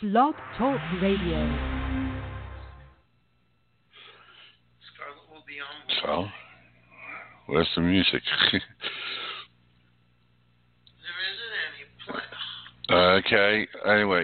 Blog Talk Radio. So, where's the music? Okay, anyway.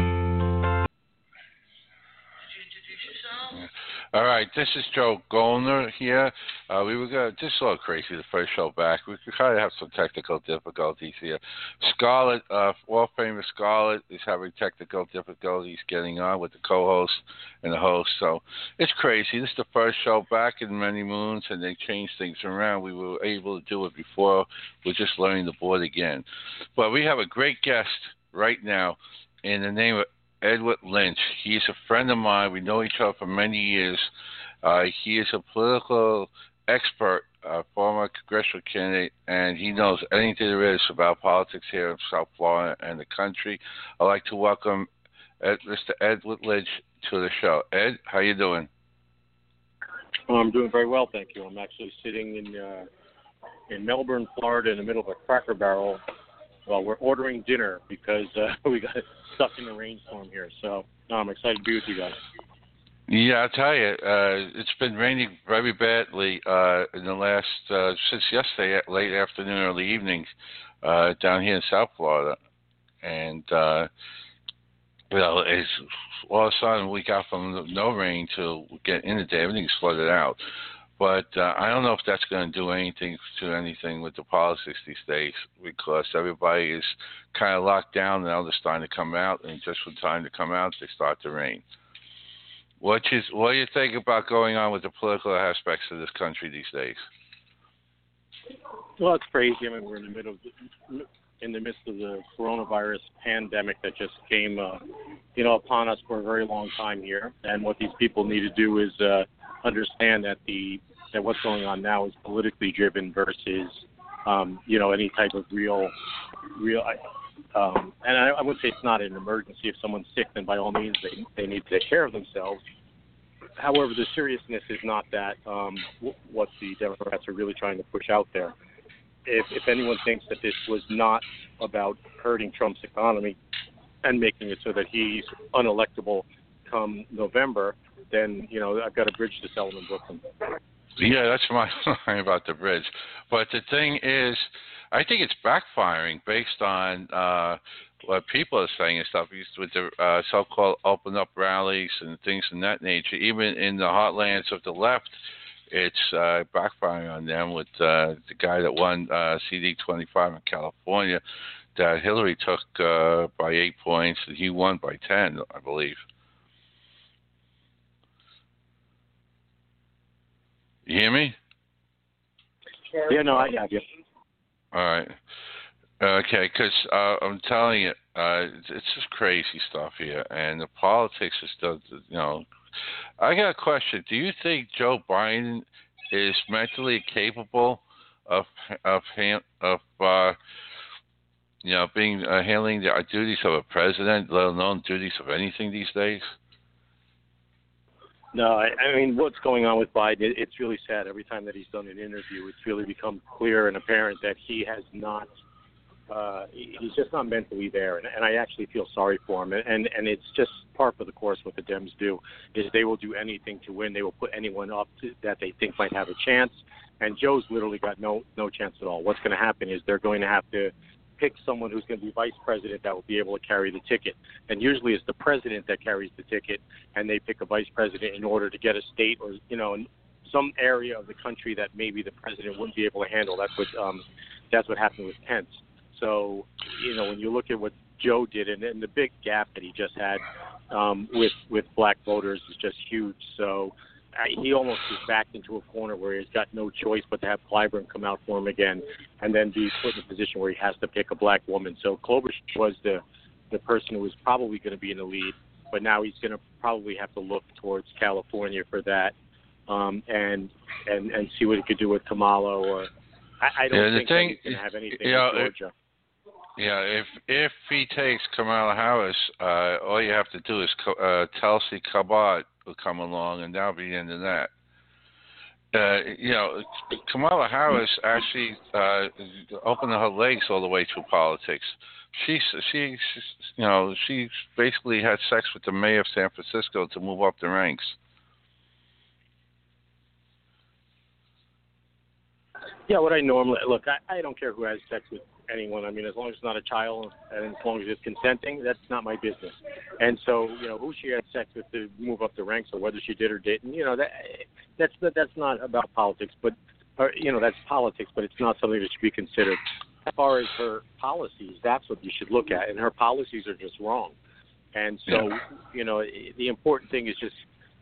All right, this is Joe Goldner here. We were going to, just a little crazy the first show back. We kind of have some technical difficulties here. Scarlett, world famous Scarlett, is having technical difficulties getting on with the co-host and the host. So it's crazy. This is the first show back in many moons, and they changed things around. We were able to do it before. We're just learning the board again. But we have a great guest right now in the name of Edward Lynch. He is a friend of mine. We know each other for many years. He is a political expert, former congressional candidate, and he knows anything there is about politics here in South Florida and the country. I'd like to welcome Mr. Edward Lynch to the show. Ed, how you doing? I'm doing very well, thank you. I'm actually sitting in Melbourne, Florida, in the middle of a Cracker Barrel. Well, we're ordering dinner because we got stuck in the rainstorm here. So I'm excited to be with you guys. Yeah, I'll tell you, it's been raining very badly in the last, since yesterday, late afternoon, early evening, down here in South Florida. And, it's all of a sudden we got from no rain to get in the day. Everything's flooded out. But I don't know if that's going to do anything with the politics these days, because everybody is kind of locked down now. They're starting to come out, and just when time to come out, they start to rain. What do you think about going on with the political aspects of this country these days? Well, it's crazy. I mean, we're in the midst of the coronavirus pandemic that just came, upon us for a very long time here. And what these people need to do is understand that what's going on now is politically driven versus, any type of real. And I would say it's not an emergency. If someone's sick, then by all means they need to take care of themselves. However, the seriousness is not that what the Democrats are really trying to push out there. If anyone thinks that this was not about hurting Trump's economy and making it so that he's unelectable come November, then, I've got a bridge to sell in Brooklyn. Yeah, that's my line about the bridge. But the thing is, I think it's backfiring based on what people are saying and stuff with the so-called open up rallies and things of that nature. Even in the heartlands of the left, it's backfiring on them with the guy that won CD25 in California that Hillary took by 8 points, and he won by 10, I believe. You hear me? Yeah, no, I have you. All right. Okay, because I'm telling you, it's just crazy stuff here, and the politics is still, I got a question. Do you think Joe Biden is mentally capable of being handling the duties of a president, let alone duties of anything these days? No, I mean, what's going on with Biden, it's really sad. Every time that he's done an interview, it's really become clear and apparent that he has not, he's just not mentally there. And I actually feel sorry for him. And it's just par for the course what the Dems do, is they will do anything to win. They will put anyone up that they think might have a chance. And Joe's literally got no chance at all. What's going to happen is they're going to have to pick someone who's going to be vice president that will be able to carry the ticket. And usually it's the president that carries the ticket, and they pick a vice president in order to get a state or, some area of the country that maybe the president wouldn't be able to handle. That's what happened with Pence. So, when you look at what Joe did, and the big gap that he just had with black voters is just huge. So he almost is backed into a corner where he's got no choice but to have Clyburn come out for him again and then be put in a position where he has to pick a black woman. So Klobuchar was the person who was probably going to be in the lead, but now he's going to probably have to look towards California for that and see what he could do with Kamala. Or I don't think he's going to have anything in Georgia. If he takes Kamala Harris, all you have to do is Tulsi Gabbard will come along, and that'll be the end of that. Kamala Harris actually opened her legs all the way through politics. She's she basically had sex with the mayor of San Francisco to move up the ranks. Yeah, what I normally look, I don't care who has sex with anyone. I mean, as long as it's not a child and as long as it's consenting, that's not my business. And so, who she had sex with to move up the ranks or whether she did or didn't, that's not about politics, but that's politics, but it's not something that should be considered. As far as her policies, that's what you should look at, and her policies are just wrong. And so, the important thing is just,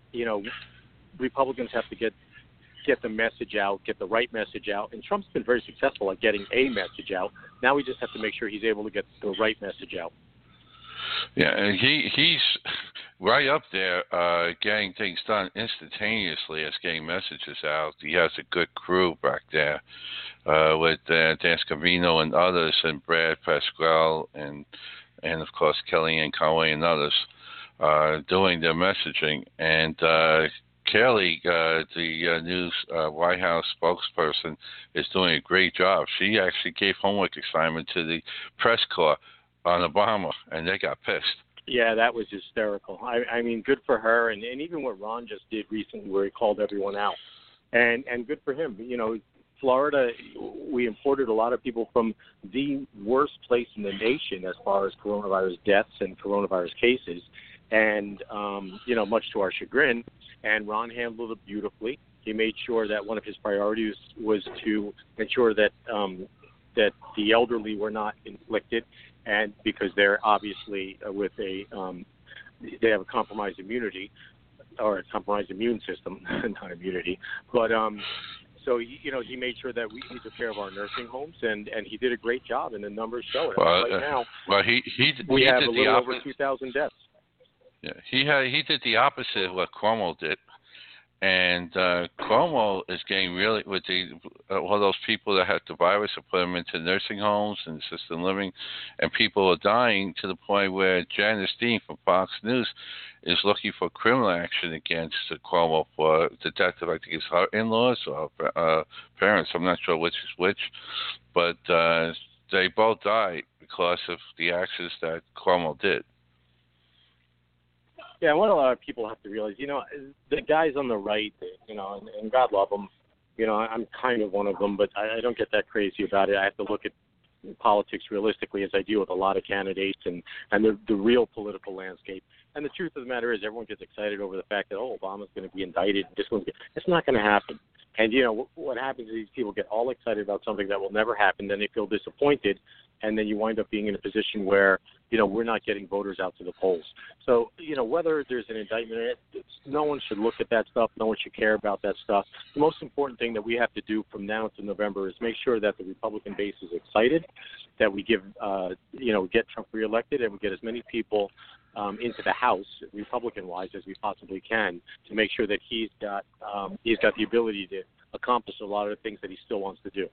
Republicans have to get the message out, get the right message out. And Trump's been very successful at getting a message out. Now we just have to make sure he's able to get the right message out. Yeah, and he's right up there getting things done instantaneously as getting messages out. He has a good crew back there with Dan Scavino and others, and Brad Pasquale, and of course Kellyanne Conway and others doing their messaging. And Kelly, the new White House spokesperson, is doing a great job. She actually gave homework assignment to the press corps on Obama, and they got pissed. Yeah, that was hysterical. I mean, good for her, and even what Ron just did recently where he called everyone out. And good for him. Florida, we imported a lot of people from the worst place in the nation as far as coronavirus deaths and coronavirus cases. And, much to our chagrin, and Ron handled it beautifully. He made sure that one of his priorities was to ensure that that the elderly were not inflicted, and because they're obviously they have a compromised immunity or a compromised immune system, not immunity, but so he made sure that we took care of our nursing homes, and he did a great job, and the numbers show it. Well, right now, we have did a little over 2,000 deaths. Yeah, he did the opposite of what Cuomo did, and Cuomo is getting really with all those people that had the virus and put them into nursing homes and assisted living, and people are dying to the point where Janice Dean from Fox News is looking for criminal action against Cuomo for the death of, I think it's her in-laws or parents. I'm not sure which is which, but they both died because of the actions that Cuomo did. Yeah, what a lot of people have to realize, the guys on the right, and God love them, I'm kind of one of them, but I don't get that crazy about it. I have to look at politics realistically as I deal with a lot of candidates and the real political landscape. And the truth of the matter is everyone gets excited over the fact that, Obama's going to be indicted. It's not going to happen. And, what happens is these people get all excited about something that will never happen. Then they feel disappointed. And then you wind up being in a position where, we're not getting voters out to the polls. So, whether there's an indictment or not, no one should look at that stuff. No one should care about that stuff. The most important thing that we have to do from now to November is make sure that the Republican base is excited, that we give, get Trump reelected, and we get as many people into the House, Republican-wise, as we possibly can, to make sure that he's got the ability to accomplish a lot of the things that he still wants to do.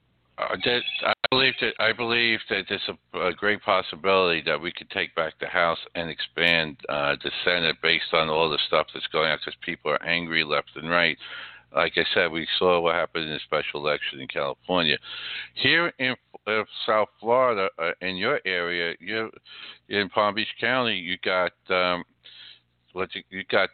I believe that there's a great possibility that we could take back the House and expand the Senate based on all the stuff that's going on, because people are angry left and right. Like I said, we saw what happened in the special election in California. Here in South Florida, in your area, in Palm Beach County, you got you got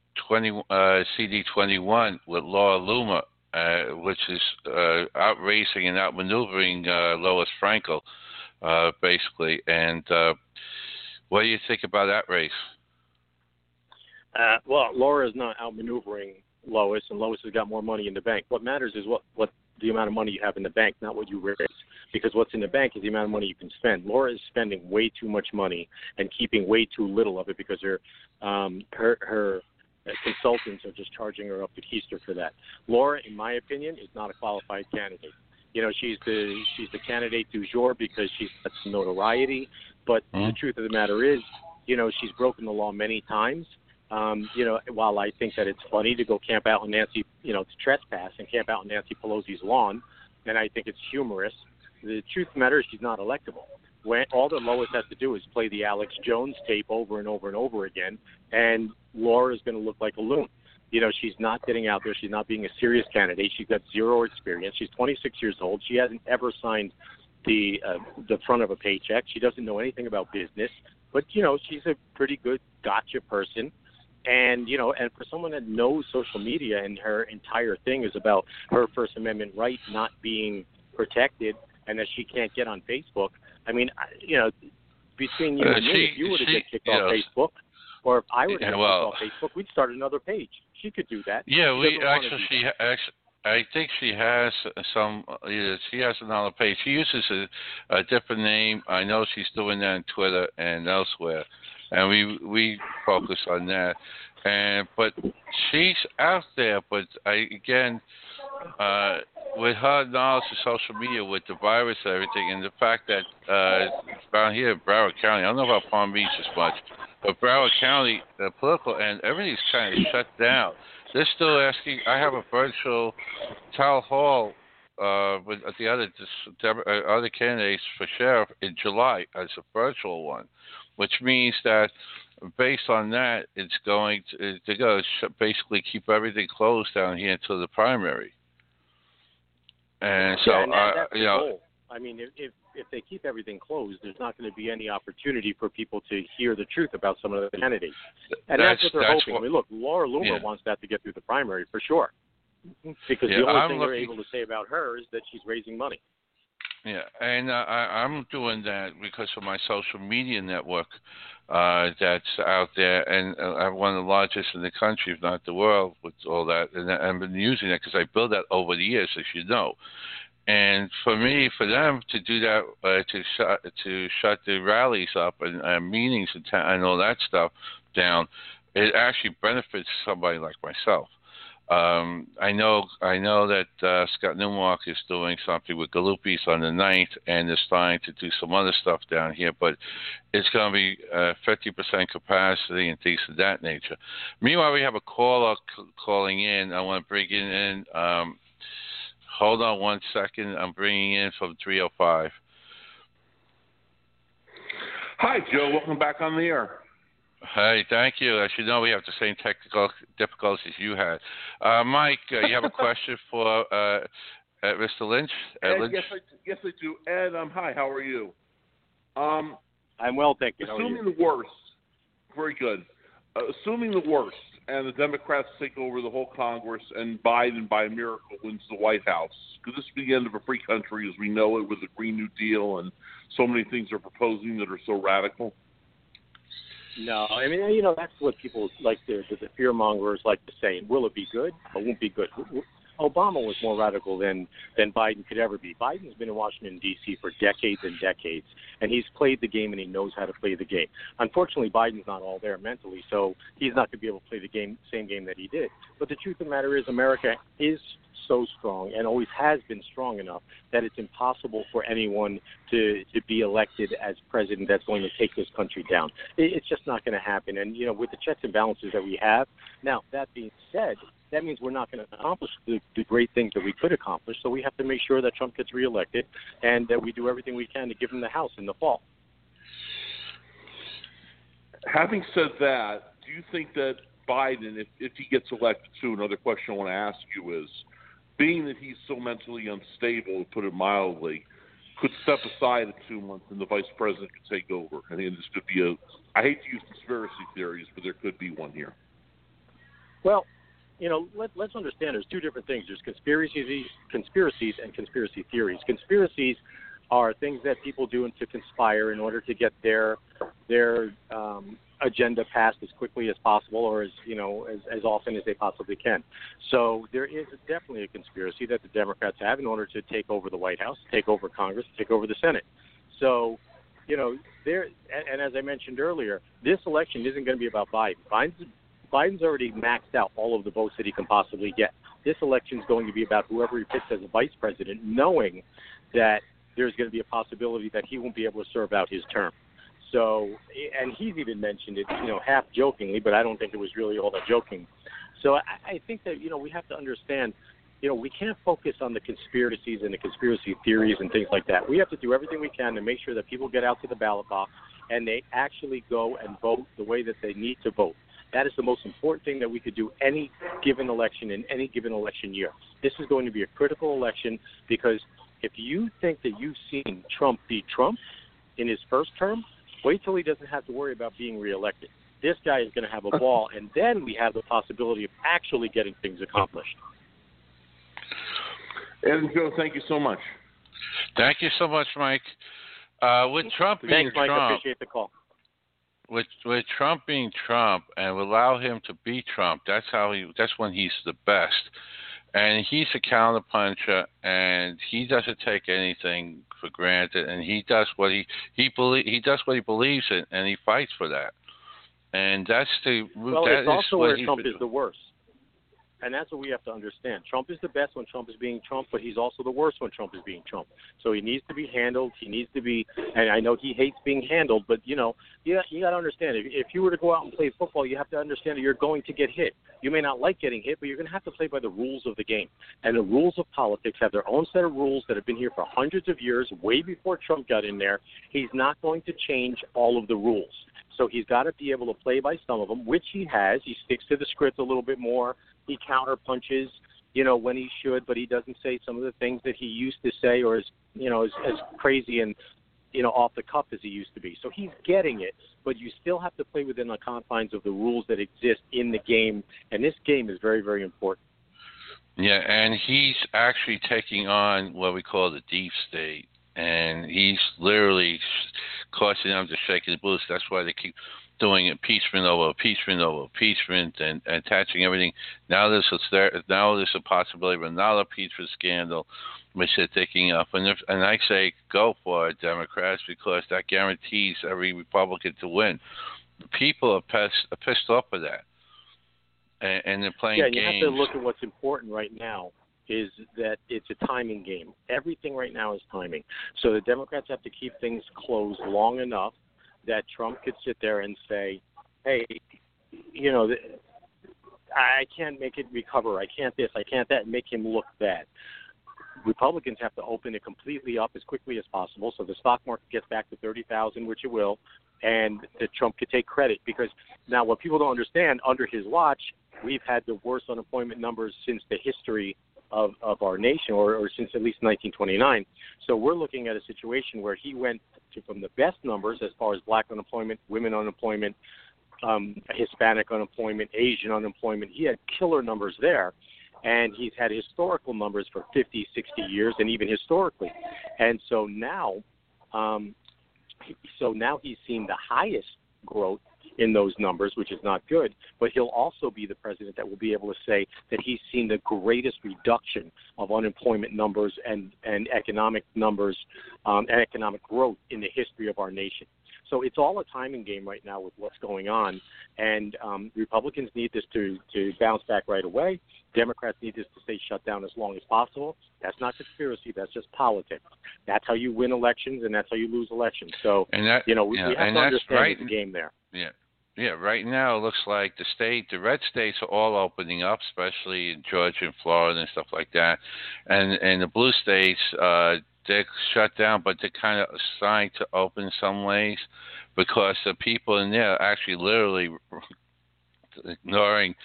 CD21 with Laura Loomer, which is outracing and outmaneuvering Lois Frankel, basically. And what do you think about that race? Well, Laura is not outmaneuvering Lois, and Lois has got more money in the bank. What matters is what the amount of money you have in the bank, not what you raise. Because what's in the bank is the amount of money you can spend. Laura is spending way too much money and keeping way too little of it because her consultants are just charging her up the keister for that. Laura, in my opinion, is not a qualified candidate. She's the candidate du jour because she's got some notoriety. But the truth of the matter is, she's broken the law many times. While I think that it's funny to go camp out on Nancy, to trespass and camp out on Nancy Pelosi's lawn, and I think it's humorous, the truth of the matter is she's not electable. When all that Lois has to do is play the Alex Jones tape over and over and over again, and Laura is going to look like a loon. She's not getting out there. She's not being a serious candidate. She's got zero experience. She's 26 years old. She hasn't ever signed the front of a paycheck. She doesn't know anything about business, but she's a pretty good gotcha person. And and for someone that knows social media and her entire thing is about her First Amendment right not being protected and that she can't get on Facebook. I mean, between you and me, if you were to get kicked off Facebook, or if I were to get kicked off Facebook, we'd start another page. She could do that. Yeah, I think she has some. She has another page. She uses a different name. I know she's doing that on Twitter and elsewhere, and we focus on that. But she's out there. But with her knowledge of social media, with the virus and everything, and the fact that around here in Broward County, I don't know about Palm Beach as much, but Broward County, the political end, everything's kind of shut down. They're still asking. I have a virtual town hall with the other candidates for sheriff in July as a virtual one, which means that based on that, it's going to basically keep everything closed down here until the primary. And so, that's the goal. I mean, if they keep everything closed, there's not going to be any opportunity for people to hear the truth about some of the candidates. And that's what they're hoping. I mean, look, Laura Loomer wants that to get through the primary for sure. Because the only thing they're able to say about her is that she's raising money. Yeah, and I'm doing that because of my social media network that's out there, and I'm one of the largest in the country, if not the world, with all that. And I've been using it because I built that over the years, as you know. And for them to do that, to shut the rallies up and meetings and all that stuff down, it actually benefits somebody like myself. I know that Scott Newmark is doing something with Galuppi's on the 9th, and is starting to do some other stuff down here, but it's going to be 50% capacity and things of that nature. Meanwhile, we have a caller calling in. I want to bring it in. Hold on one second. I'm bringing in from 305. Hi, Joe. Welcome back on the air. Hey, thank you. As you know, we have the same technical difficulties you had. Mike, you have a question for Mr. Lynch? Ed, yes, I do. Ed, hi. How are you? I'm well, thank you. Assuming the worst, very good. Assuming the worst, and the Democrats take over the whole Congress, and Biden, by a miracle, wins the White House, could this be the end of a free country as we know it with the Green New Deal and so many things they're proposing that are so radical? No, I mean, that's what people like the fear mongers like to say. Will it be good or won't be good? Obama was more radical than Biden could ever be. Biden's been in Washington, D.C. for decades and decades, and he's played the game and he knows how to play the game. Unfortunately, Biden's not all there mentally, so he's not going to be able to play the same game that he did. But the truth of the matter is America is so strong and always has been strong enough that it's impossible for anyone to be elected as president that's going to take this country down. It's just not going to happen. And, with the checks and balances that we have, now, that being said, that means we're not going to accomplish the great things that we could accomplish. So we have to make sure that Trump gets reelected and that we do everything we can to give him the House in the fall. Having said that, do you think that Biden, if he gets elected too, another question I want to ask you is, being that he's so mentally unstable, to put it mildly, could step aside in 2 months and the vice president could take over? I think this could be I hate to use conspiracy theories, but there could be one here. Well, let's understand there's two different things. There's conspiracies and conspiracy theories. Conspiracies are things that people do to conspire in order to get their agenda passed as quickly as possible, or as often as they possibly can. So there is definitely a conspiracy that the Democrats have in order to take over the White House, take over Congress, take over the Senate. So, and as I mentioned earlier, this election isn't going to be about Biden. Biden's already maxed out all of the votes that he can possibly get. This election is going to be about whoever he picks as a vice president, knowing that there's going to be a possibility that he won't be able to serve out his term. So, and he's even mentioned it, half jokingly, but I don't think it was really all that joking. So I think that, we have to understand, we can't focus on the conspiracies and the conspiracy theories and things like that. We have to do everything we can to make sure that people get out to the ballot box and they actually go and vote the way that they need to vote. That is the most important thing that we could do any given election in any given election year. This is going to be a critical election because If you think that you've seen Trump beat Trump in his first term, wait till he doesn't have to worry about being reelected. This guy is going to have a ball, and then we have the possibility of actually getting things accomplished. Ed and Joe, thank you so much. Thank you so much, Mike. With Trump being Thanks, Mike. I Trump, appreciate the call. with Trump being Trump, and allow him to be Trump, that's when he's the best. And he's a counterpuncher, and he doesn't take anything for granted, and he does what he believes in, and he fights for that. And that's it's also where Trump is the worst. And that's what we have to understand. Trump is the best when Trump is being Trump, but he's also the worst when Trump is being Trump. So he needs to be handled. He needs to be, and I know he hates being handled, but, you got to understand, if you were to go out and play football, you have to understand that you're going to get hit. You may not like getting hit, but you're going to have to play by the rules of the game. And the rules of politics have their own set of rules that have been here for hundreds of years, way before Trump got in there. He's not going to change all of the rules. So he's got to be able to play by some of them, which he has. He sticks to the script a little bit more. He counter punches, when he should, but he doesn't say some of the things that he used to say, or as crazy and off the cuff as he used to be. So he's getting it, but you still have to play within the confines of the rules that exist in the game, and this game is very, very important. Yeah, and he's actually taking on what we call the deep state, and he's literally causing them to shake his boots. That's why they keep doing impeachment over impeachment and attaching everything. Now there's a possibility of another impeachment scandal, which they're taking up. And I say go for it, Democrats, because that guarantees every Republican to win. The people are pissed off with that, and they're playing games. Yeah, you have to look at what's important right now. Is that it's a timing game. Everything right now is timing. So the Democrats have to keep things closed long enough that Trump could sit there and say, hey, I can't make it recover. I can't this, I can't that, and make him look bad. Republicans have to open it completely up as quickly as possible so the stock market gets back to 30,000, which it will, and that Trump could take credit. Because now what people don't understand, under his watch, we've had the worst unemployment numbers since the history of our nation, or since at least 1929. So we're looking at a situation where he went from the best numbers as far as black unemployment, women unemployment, Hispanic unemployment, Asian unemployment. He had killer numbers there. And he's had historical numbers for 50, 60 years, and even historically. And so now he's seen the highest growth in those numbers, which is not good, but he'll also be the president that will be able to say that he's seen the greatest reduction of unemployment numbers and economic numbers and economic growth in the history of our nation. So it's all a timing game right now with what's going on, and Republicans need this to bounce back right away. Democrats need this to stay shut down as long as possible. That's not conspiracy. That's just politics. That's how you win elections, and that's how you lose elections. So, we have to understand the game there. Yeah. Yeah, right now it looks like the red states are all opening up, especially in Georgia and Florida and stuff like that. And the blue states, they're shut down, but they're kind of assigned to open some ways because the people in there are actually literally ignoring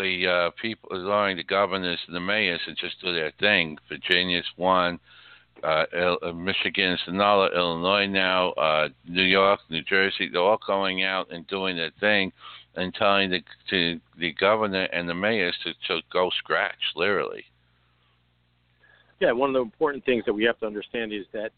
the governors and the mayors and just do their thing. Virginia's one. Michigan's another, Illinois now, New York, New Jersey, they're all going out and doing their thing and telling the governor and the mayors to go scratch, literally. Yeah, one of the important things that we have to understand is that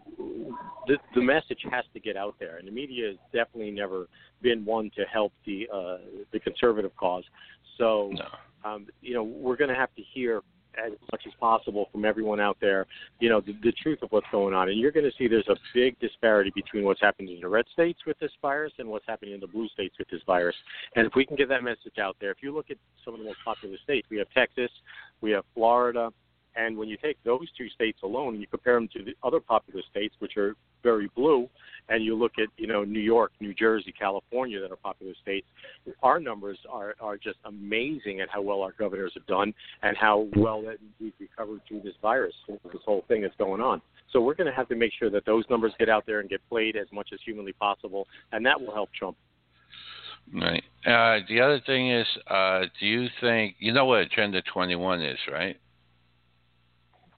the message has to get out there, and the media has definitely never been one to help the conservative cause. So, we're going to have to hear as much as possible from everyone out there, the truth of what's going on. And you're going to see there's a big disparity between what's happening in the red states with this virus and what's happening in the blue states with this virus. And if we can get that message out there, if you look at some of the most popular states, we have Texas, we have Florida, and when you take those two states alone and you compare them to the other popular states, which are very blue, and you look at, New York, New Jersey, California that are popular states, our numbers are just amazing at how well our governors have done and how well that we've recovered through this virus, this whole thing that's going on. So we're going to have to make sure that those numbers get out there and get played as much as humanly possible, and that will help Trump. Right. The other thing is, do you think, what Agenda 21 is, right?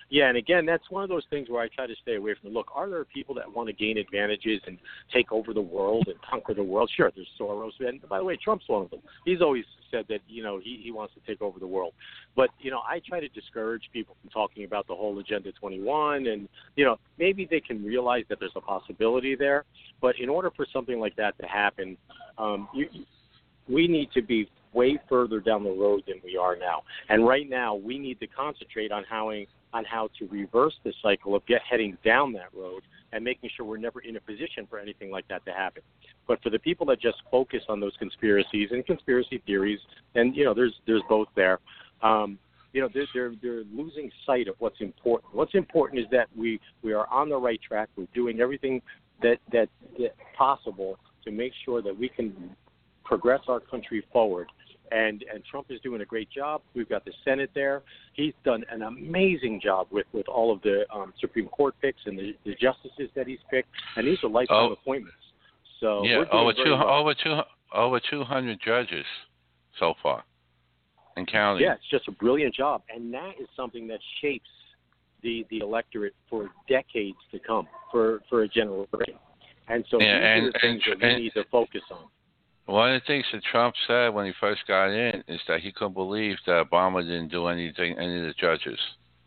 Yeah, and again, that's one of those things where I try to stay away from. Look, are there people that want to gain advantages and take over the world and conquer the world? Sure, there's Soros, and by the way, Trump's one of them. He's always said that he wants to take over the world. But I try to discourage people from talking about the whole Agenda 21, and maybe they can realize that there's a possibility there. But in order for something like that to happen, we need to be way further down the road than we are now. And right now, we need to concentrate on how to reverse the cycle of heading down that road and making sure we're never in a position for anything like that to happen. But for the people that just focus on those conspiracies and conspiracy theories, and there's both there. They're losing sight of what's important. What's important is that we are on the right track. We're doing everything that possible to make sure that we can progress our country forward. And Trump is doing a great job. We've got the Senate there. He's done an amazing job with all of the Supreme Court picks and the justices that he's picked. And these are lifetime appointments. So yeah, we're doing over 200 judges so far and counting. Yeah, it's just a brilliant job. And that is something that shapes the electorate for decades to come, for a generation. And so these are the things that we need to focus on. One of the things that Trump said when he first got in is that he couldn't believe that Obama didn't do any of the judges.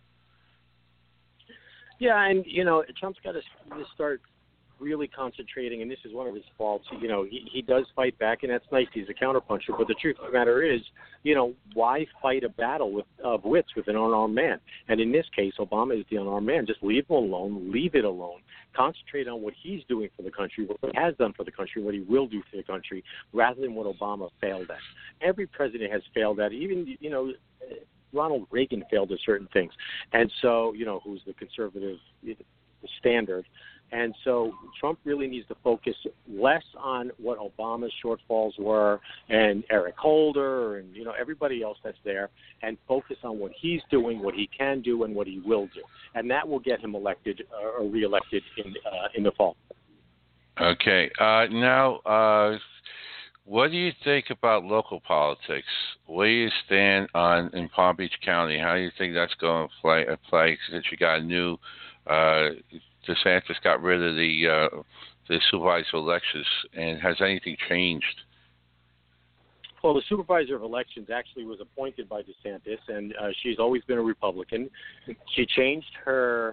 Yeah, and Trump's got to start really concentrating, and this is one of his faults. He does fight back, and that's nice. He's a counterpuncher. But the truth of the matter is, why fight a battle of wits with an unarmed man? And in this case, Obama is the unarmed man. Just leave him alone. Leave it alone. Concentrate on what he's doing for the country, what he has done for the country, what he will do for the country, rather than what Obama failed at. Every president has failed at. Even Ronald Reagan failed at certain things, and so who's the conservative standard. And so Trump really needs to focus less on what Obama's shortfalls were and Eric Holder and, everybody else that's there, and focus on what he's doing, what he can do, and what he will do. And that will get him elected or reelected in the fall. Okay. Now, what do you think about local politics? Where do you stand in Palm Beach County? How do you think that's going to play since you got a new DeSantis got rid of the supervisor of elections, and has anything changed? Well, the supervisor of elections actually was appointed by DeSantis, and she's always been a Republican. She changed her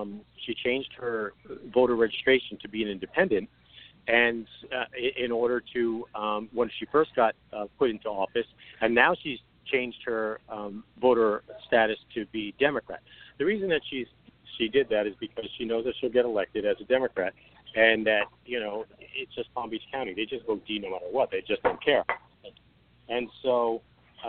voter registration to be an independent, and in order to when she first got put into office, and now she's changed her voter status to be Democrat. The reason that she did that is because she knows that she'll get elected as a Democrat, and that it's just Palm Beach County. They just vote D no matter what. They just don't care. And so,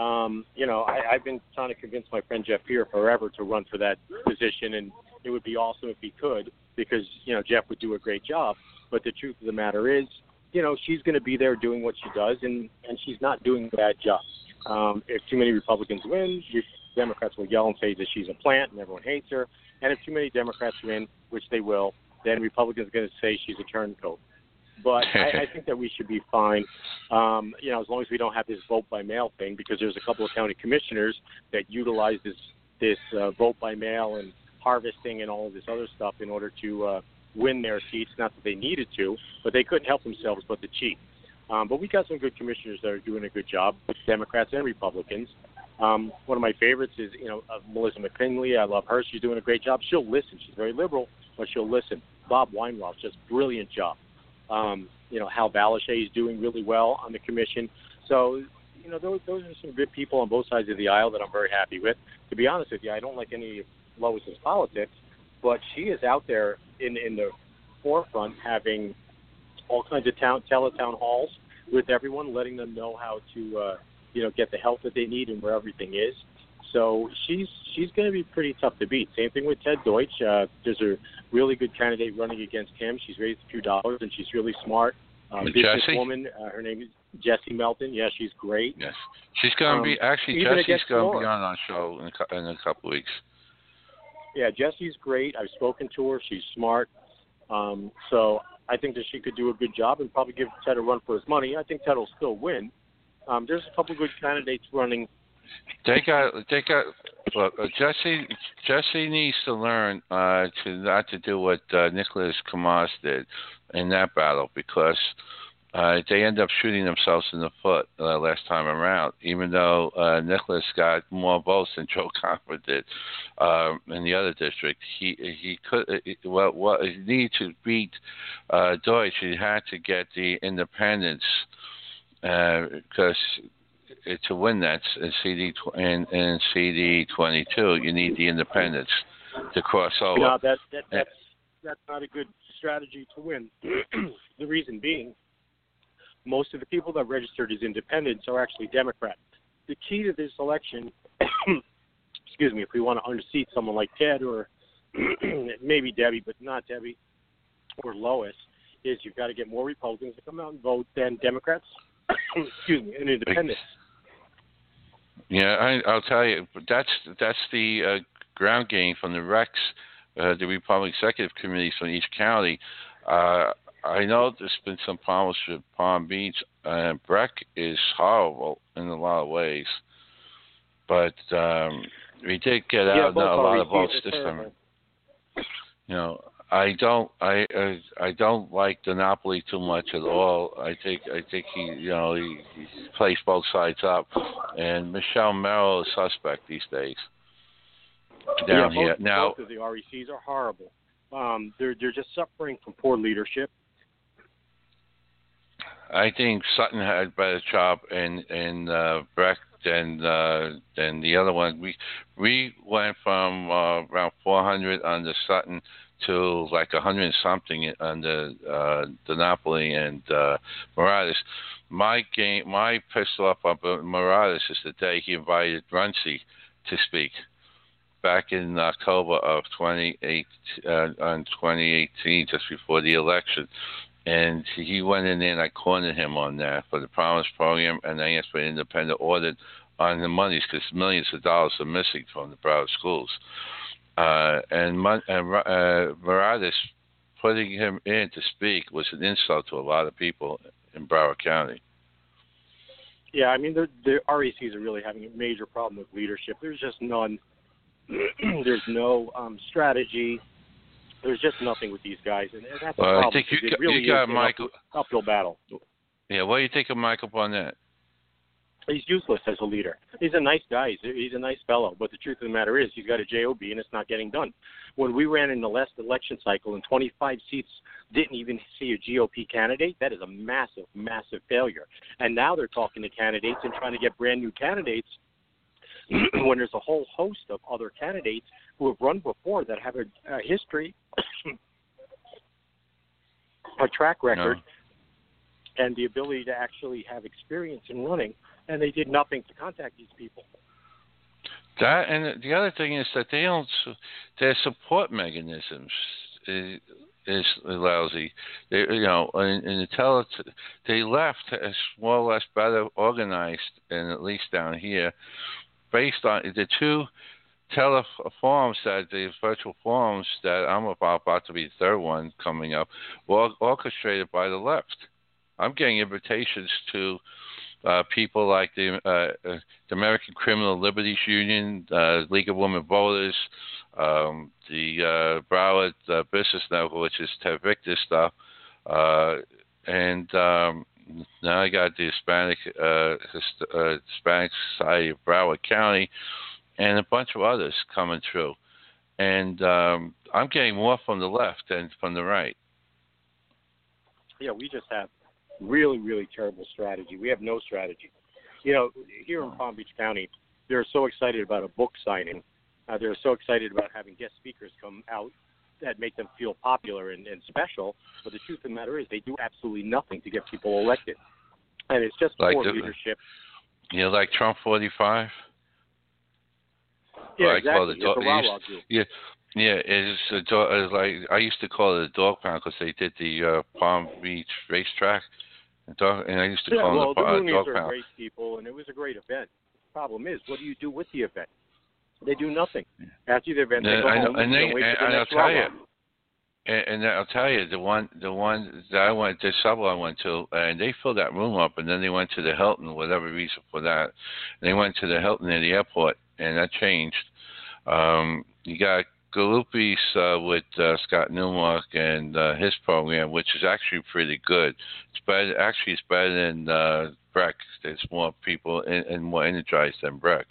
I've been trying to convince my friend Jeff Pierre forever to run for that position, and it would be awesome if he could, because Jeff would do a great job. But the truth of the matter is, she's going to be there doing what she does, and she's not doing a bad job. If too many Republicans win, Democrats will yell and say that she's a plant and everyone hates her. And if too many Democrats win, which they will, then Republicans are going to say she's a turncoat. But I think that we should be fine, as long as we don't have this vote by mail thing, because there's a couple of county commissioners that utilize this vote by mail and harvesting and all of this other stuff in order to win their seats. Not that they needed to, but they couldn't help themselves but to cheat. But we got some good commissioners that are doing a good job, Democrats and Republicans. One of my favorites is, Melissa McKinley. I love her. She's doing a great job. She'll listen. She's very liberal, but she'll listen. Bob Weinroth, just brilliant job. Hal Balashay is doing really well on the commission. So, those are some good people on both sides of the aisle that I'm very happy with. To be honest with you, I don't like any of Lois's politics, but she is out there in the forefront having all kinds of teletown halls with everyone, letting them know how to get the help that they need and where everything is. So she's going to be pretty tough to beat. Same thing with Ted Deutsch. There's a really good candidate running against him. She's raised a few dollars, and she's really smart. Businesswoman. Her name is Jessie Melton. Yeah, she's great. Yes, she's going to be Jessie's going to be on our show in a couple of weeks. Yeah, Jessie's great. I've spoken to her. She's smart. So I think that she could do a good job and probably give Ted a run for his money. I think Ted will still win. There's a couple of good candidates running. They got Look, Jesse needs to learn to not to do what Nicholas Kamas did in that battle, because they end up shooting themselves in the foot last time around. Even though Nicholas got more votes than Joe Comer did in the other district, he needed to beat Deutsch. He had to get the independents because. To win that in CD 22, you need the independents to cross over. No, that's not a good strategy to win. The reason being, most of the people that registered as independents are actually Democrats. The key to this election, excuse me, if we want to unseat someone like Ted or maybe Debbie, but not Debbie, or Lois, is you've got to get more Republicans to come out and vote than Democrats, excuse me, and independents. Yeah, I'll tell you, that's the ground game from the Recs, the Republican Executive Committees from each county. I know there's been some problems with Palm Beach, and Breck is horrible in a lot of ways, but we did get out a lot of votes this time. You know, I don't like Donopoli too much at all. I think he plays both sides up, and Michelle Merrill is suspect these days down here. Now, both of the RECs are horrible. They're just suffering from poor leadership. I think Sutton had a better job in Breck than the other one. We went from around 400 under Sutton to like 100 and something under Donopoli and Morales. My pistol up on Morales is the day he invited Runcie to speak back in October of 2018, just before the election. And he went in there and I cornered him on that for the Promise Program, and I asked for an independent audit on the monies because millions of dollars are missing from the Broward schools. And Morales putting him in to speak was an insult to a lot of people in Broward County. Yeah, I mean, the RECs are really having a major problem with leadership. There's just none. There's no strategy. There's just nothing with these guys, and that's a problem. I think you got Michael uphill battle. Yeah, what do you think of Michael Barnett? He's useless as a leader. He's a nice guy. He's a nice fellow, but the truth of the matter is he's got a JOB and it's not getting done. When we ran in the last election cycle and 25 seats didn't even see a GOP candidate, that is a massive, massive failure. And now they're talking to candidates and trying to get brand new candidates when there's a whole host of other candidates who have run before that have a history, a track record, and the ability to actually have experience in running, and they did nothing to contact these people. That, and the other thing is that their support mechanisms is lousy. They, they left as more or less better organized, and at least down here, based on the two teleforums the virtual forums that I'm about to be the third one coming up, were orchestrated by the left. I'm getting invitations to people like the American Criminal Liberties Union, League of Women Voters, the Broward Business Network, which is Ted Victor stuff, and now I got the Hispanic Society of Broward County, and a bunch of others coming through. And I'm getting more from the left than from the right. Yeah, we just have really, really terrible strategy. We have no strategy. Here in Palm Beach County, they're so excited about a book signing. They're so excited about having guest speakers come out that make them feel popular and special. But the truth of the matter is they do absolutely nothing to get people elected. And it's just poor leadership. Like Trump 45? Yeah, exactly. It's a rah-rah group. Yeah, it's like I used to call it a dog pound because they did the Palm Beach racetrack, and I used to call them the dog are pound. Great people, and it was a great event. The problem is, what do you do with the event? They do nothing. After the event, they go home and wait for the next rah-rah. And I'll tell you, the one that I went, the sub I went to, and they filled that room up, and then they went to the Hilton, whatever reason for that. And they went to the Hilton at the airport, and that changed. You got Galuppi's with Scott Newmark and his program, which is actually pretty good. It's better. Actually, it's better than Breck. There's more people and more energized than Breck,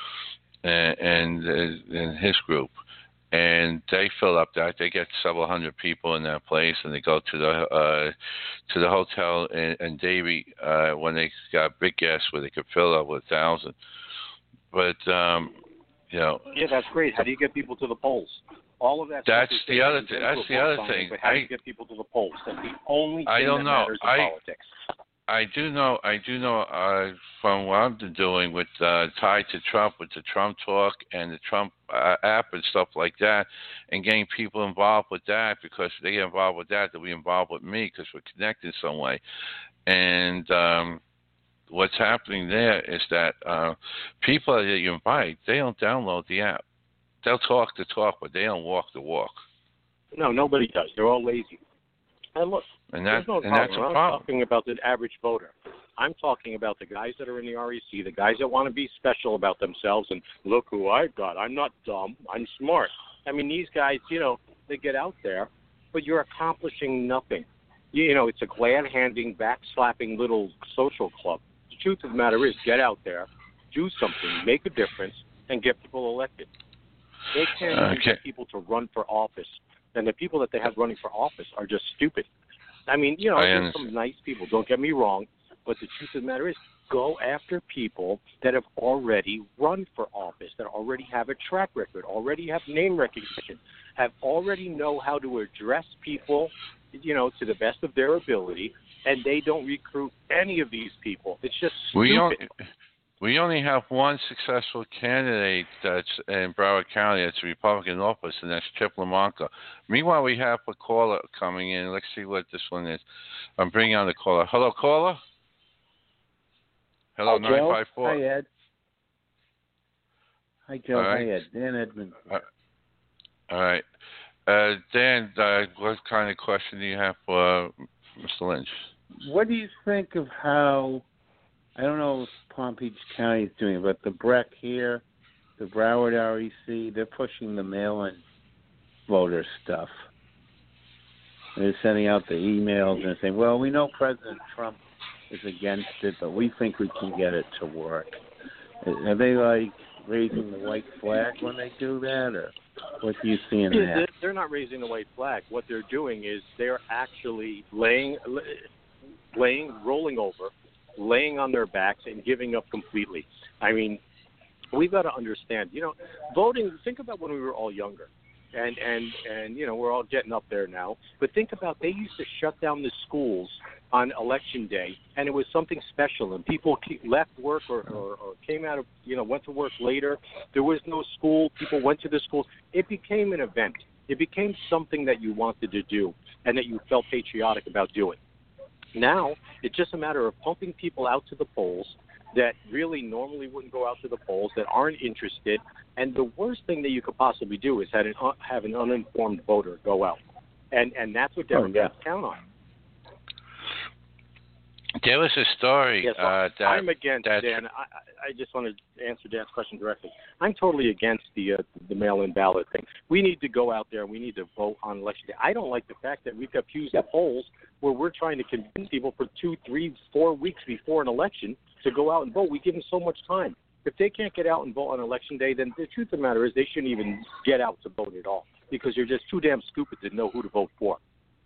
and his group. And they fill up that. They get several hundred people in that place, and they go to the hotel in Davie when they got big guests where they could fill up with 1,000. But Yeah, that's great. How do you get people to the polls? All of that. That's the other thing. That's the other thing. But how do you get people to the polls? That's the only thing that matters in politics. I do know from what I've been doing with tied to Trump, with the Trump Talk and the Trump app and stuff like that, and getting people involved with that, because if they get involved with that, they'll be involved with me because we're connected in some way. And what's happening there is that people that you invite, they don't download the app. They'll talk the talk, but they don't walk the walk. No, nobody does. They're all lazy. And look, that's a problem. I'm talking about the average voter. I'm talking about the guys that are in the REC, the guys that want to be special about themselves and look who I've got. I'm not dumb. I'm smart. I mean, these guys, they get out there, but you're accomplishing nothing. It's a glad-handing, back-slapping little social club. The truth of the matter is, get out there, do something, make a difference, and get people elected. They can't even get people to run for office. And the people that they have running for office are just stupid. I mean, there's some nice people, don't get me wrong, but the truth of the matter is, go after people that have already run for office, that already have a track record, already have name recognition, already know how to address people, to the best of their ability, and they don't recruit any of these people. It's just stupid. We only have one successful candidate that's in Broward County. It's a Republican office, and that's Chip LaMonca. Meanwhile, we have a caller coming in. Let's see what this one is. I'm bringing on the caller. Hello, caller. Hello, 954. Hi, Ed. Hi, Joe. Right. Hi, Ed. Dan Edmonds. All right. Dan, what kind of question do you have for Mr. Lynch? What do you think of how, I don't know if Palm Beach County is doing it, but the Breck here, the Broward REC, they're pushing the mail-in voter stuff. They're sending out the emails and saying, well, we know President Trump is against it, but we think we can get it to work. Are they, raising the white flag when they do that, or what do you see in that? They're not raising the white flag. What they're doing is they're actually rolling over, laying on their backs and giving up completely. I mean, we've got to understand, voting, think about when we were all younger. And we're all getting up there now. But think about, they used to shut down the schools on Election Day, and it was something special. And people left work or came out of, went to work later. There was no school. People went to the schools. It became an event. It became something that you wanted to do and that you felt patriotic about doing. Now, it's just a matter of pumping people out to the polls that really normally wouldn't go out to the polls, that aren't interested. And the worst thing that you could possibly do is have an uninformed voter go out. And that's what Democrats count on. There was a story. Yes, I'm against, Dan. I just want to answer Dan's question directly. I'm totally against the mail-in ballot thing. We need to go out there and we need to vote on Election Day. I don't like the fact that we've got pews at polls where we're trying to convince people for 2, 3, 4 weeks before an election to go out and vote. We give them so much time. If they can't get out and vote on Election Day, then the truth of the matter is they shouldn't even get out to vote at all, because you're just too damn stupid to know who to vote for.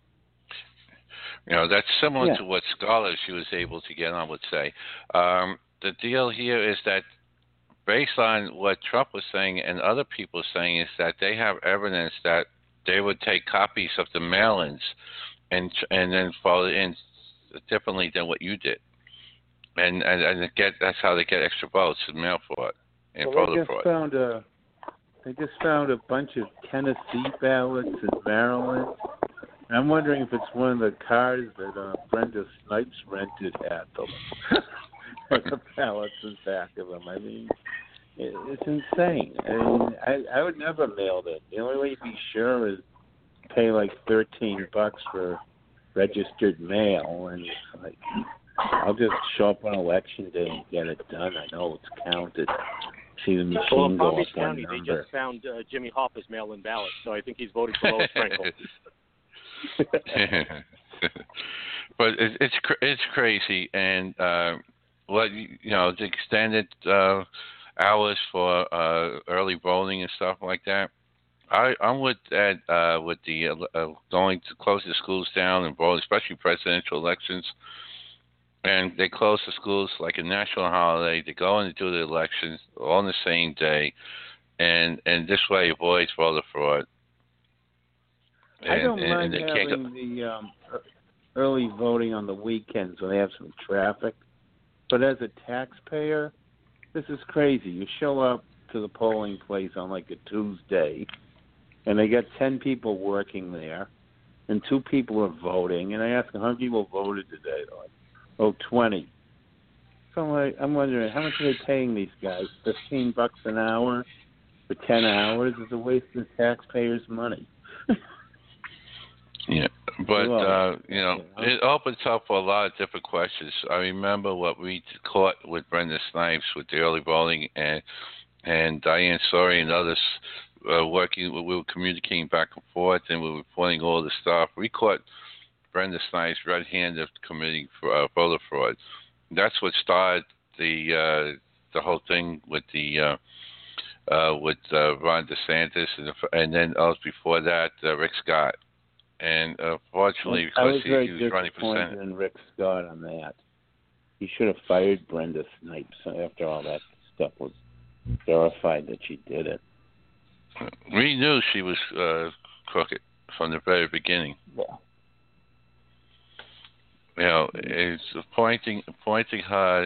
That's similar to what Scholar, she was able to get on, would say. The deal here is that based on what Trump was saying and other people saying is that they have evidence that they would take copies of the mail-ins and then follow it in differently than what you did. And that's how they get extra votes and mail for it and voter fraud. They just found a bunch of Tennessee ballots in Maryland. And I'm wondering if it's one of the cars that Brenda Snipes rented at them. The ballots in back of them. I mean, it's insane. I mean, I would never mail it. The only way to be sure is pay like $13 for registered mail, and it's like, I'll just show up on Election Day and get it done. I know it's counted. see the machine Well, in go Palm Beach up one County, they number. just found Jimmy Hoffa's mail-in ballot, so I think he's voting for Lois Frankel. But it's crazy, and the extended hours for early voting and stuff like that. I'm with that with the going to close the schools down and vote, especially presidential elections. And they close the schools like a national holiday. They go in and do the elections all on the same day, and this way avoids voter fraud. I don't mind having the early voting on the weekends when they have some traffic. But as a taxpayer, this is crazy. You show up to the polling place on like a Tuesday, and they got 10 people working there, and 2 people are voting. And I ask them, how many people voted today? They're like, 20. So I'm wondering, how much are they paying these guys? $15 an hour for 10 hours is a waste of the taxpayers' money. Yeah, but it opens up for a lot of different questions. I remember what we caught with Brenda Snipes with the early voting, and Diane Sori and others working. We were communicating back and forth, and we were reporting all the stuff. We caught Brenda Snipes red-handed committing for voter fraud. That's what started the whole thing with the with Ron DeSantis, and then before that Rick Scott. And fortunately, because he was running for Senate. In Rick Scott on that. He should have fired Brenda Snipes after all that stuff was verified that she did it. We knew she was crooked from the very beginning. Yeah. It's appointing her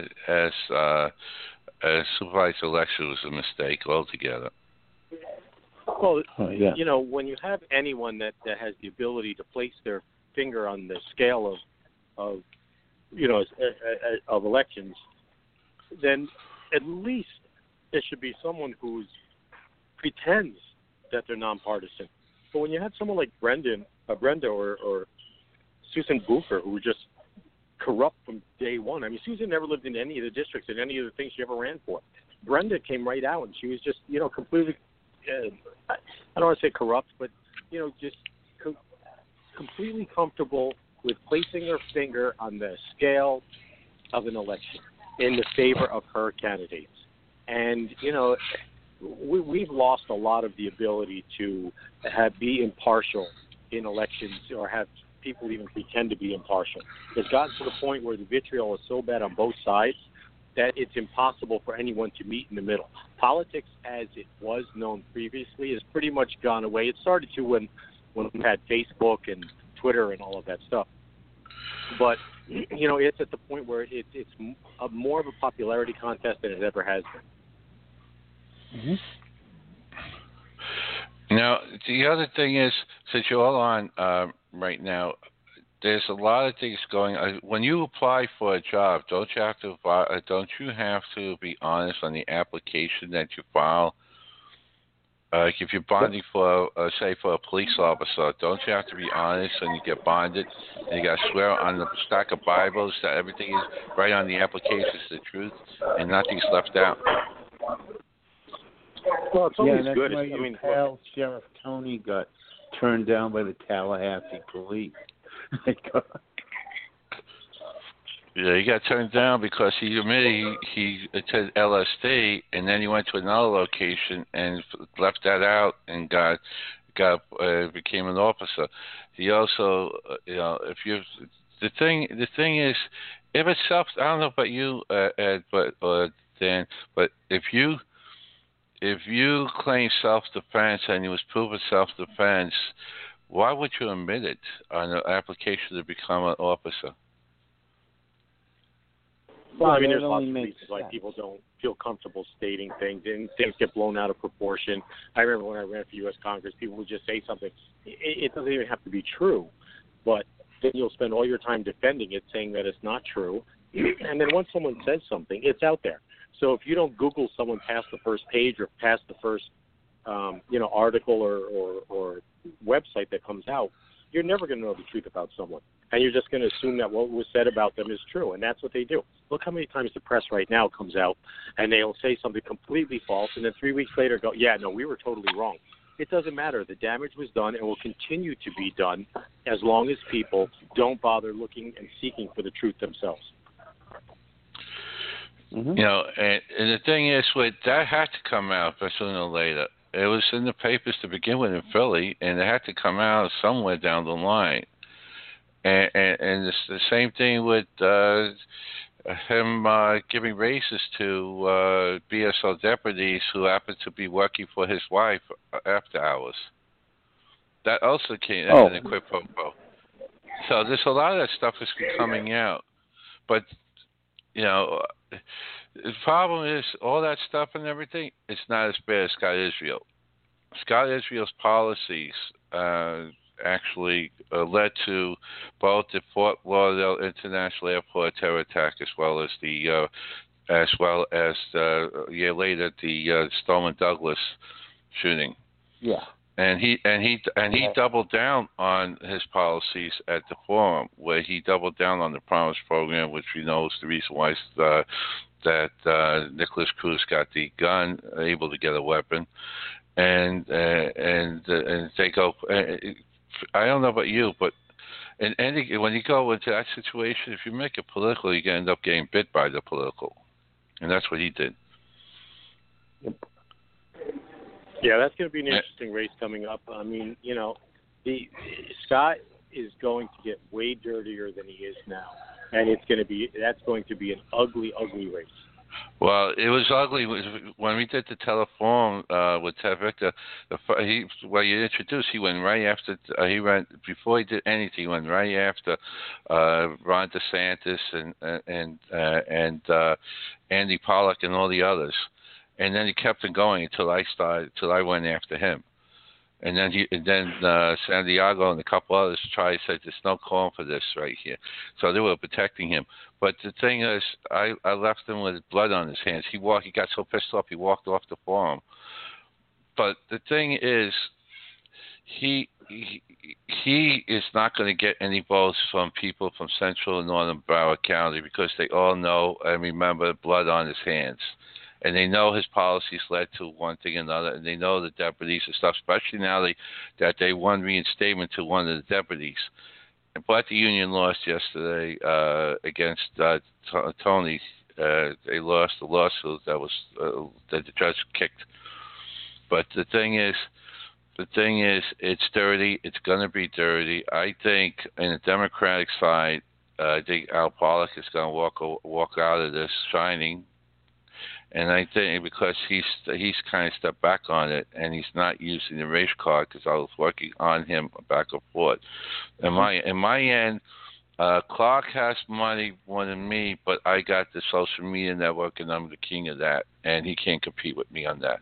as supervisor election was a mistake altogether. Well, when you have anyone that has the ability to place their finger on the scale of elections, then at least it should be someone who pretends that they're nonpartisan. But when you have someone like Brenda or Susan Boofer, who were just corrupt from day one. I mean, Susan never lived in any of the districts and any of the things she ever ran for. Brenda came right out, and she was just, completely, I don't want to say corrupt, but, just completely comfortable with placing her finger on the scale of an election in the favor of her candidates. And, we've lost a lot of the ability to be impartial in elections or have people even pretend to be impartial. It's gotten to the point where the vitriol is so bad on both sides that it's impossible for anyone to meet in the middle. Politics, as it was known previously, has pretty much gone away. It started to when we had Facebook and Twitter and all of that stuff. But, it's at the point where it's more of a popularity contest than it ever has been. Mm-hmm. Now, the other thing is, since you're all on right now, there's a lot of things going on. When you apply for a job, don't you have to be honest on the application that you file? If you're bonding for, say, for a police officer, don't you have to be honest when you get bonded? And you got to swear on the stack of Bibles that everything is right on the application is the truth and nothing's left out. Well, it's always that's good. why your pal Sheriff Tony got turned down by the Tallahassee police. Yeah, he got turned down because he admitted he attended LSD, and then he went to another location and left that out and became an officer. He also, the thing is, if it's I don't know about you, Ed, or Dan, but if you claim self-defense and it was proven self-defense, why would you admit it on an application to become an officer? Well, I mean, there's lots of reasons why people don't feel comfortable stating things, and things get blown out of proportion. I remember when I ran for U.S. Congress, people would just say something. It doesn't even have to be true, but then you'll spend all your time defending it, saying that it's not true. And then once someone says something, it's out there. So if you don't Google someone past the first page or past the first, article or website that comes out, you're never going to know the truth about someone. And you're just going to assume that what was said about them is true, and that's what they do. Look how many times the press right now comes out, and they'll say something completely false, and then 3 weeks later go, yeah, no, we were totally wrong. It doesn't matter. The damage was done and will continue to be done as long as people don't bother looking and seeking for the truth themselves. You know, and the thing is, that had to come out sooner or later. It was in the papers to begin with in Philly, and it had to come out somewhere down the line. And it's the same thing with him giving raises to BSO deputies who happen to be working for his wife after hours. That also came as an quid pro quo. So there's a lot of that stuff is coming out. But, you know, the problem is all that stuff and everything, it's not as bad as Scott Israel. Scott Israel's policies actually led to both the Fort Lauderdale International Airport terror attack, as well as the a year later the Stoneman Douglas shooting. Yeah. And he doubled down on his policies at the forum, where he doubled down on the Promise program, which we know is the reason why that Nicholas Cruz got the gun, able to get a weapon, and they go. I don't know about you, but when you go into that situation, if you make it political, you end up getting bit by the political, and that's what he did. Yep. Yeah, that's going to be an interesting race coming up. I mean, you know, Scott is going to get way dirtier than he is now, and that's going to be an ugly, ugly race. Well, it was ugly when we did the telephone with Ted Victor. You introduced, he went right after. Before he did anything. He went right after Ron DeSantis and Andy Pollack and all the others, and then he kept on going until I went after him. And then Santiago and a couple others said there's no call for this right here. So they were protecting him. But the thing is, I left him with blood on his hands. He got so pissed off he walked off the forum. But the thing is, he is not going to get any votes from people from Central and Northern Broward County, because they all know and remember blood on his hands. And they know his policies led to one thing and another, and they know the deputies and stuff, especially now that they won reinstatement to one of the deputies. But the union lost yesterday against Tony. They lost the lawsuit that the judge kicked. But the thing is, it's dirty. It's going to be dirty. I think in the Democratic side, I think Al Pollack is going to walk out of this shining. And I think because he's kind of stepped back on it, and he's not using the race card, because I was working on him back and forth. In my end, Clark has money more than me, but I got the social media network, and I'm the king of that, and he can't compete with me on that.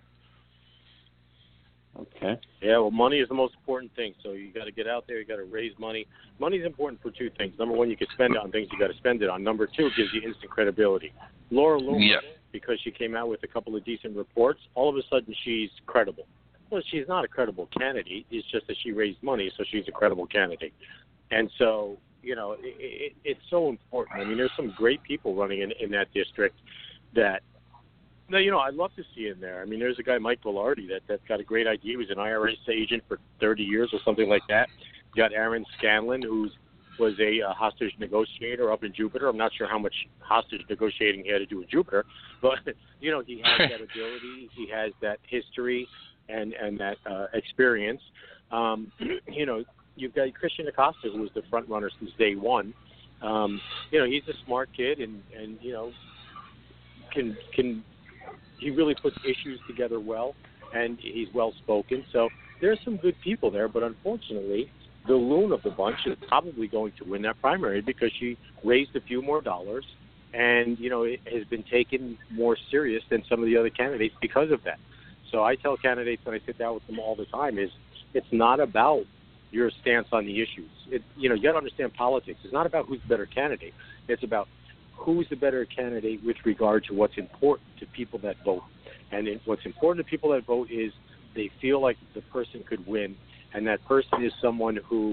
Okay. Yeah, well, money is the most important thing. So you got to get out there. You got to raise money. Money is important for two things. Number one, you can spend it on things you got to spend it on. Number two, it gives you instant credibility. Laura Loomer, because she came out with a couple of decent reports, all of a sudden she's credible. Well, she's not a credible candidate. It's just that she raised money, so she's a credible candidate. And so, you know, it's so important. I mean, there's some great people running in that district that, you know, I'd love to see in there. I mean, there's a guy, Mike Velarde, that's got a great idea. He was an IRS agent for 30 years or something like that. You got Aaron Scanlon, who was a hostage negotiator up in Jupiter. I'm not sure how much hostage negotiating he had to do with Jupiter, but, you know, he has that ability. He has that history and that experience. You know, you've got Christian Acosta, who was the front runner since day one. You know, he's a smart kid, and you know, he really puts issues together well, and he's well spoken. So there's some good people there, but unfortunately, the loon of the bunch is probably going to win that primary because she raised a few more dollars, and you know, it has been taken more serious than some of the other candidates because of that. So I tell candidates when I sit down with them all the time is it's not about your stance on the issues. You know, you got to understand politics. It's not about who's the better candidate. It's about who's the better candidate with regard to what's important to people that vote. And what's important to people that vote is they feel like the person could win, and that person is someone who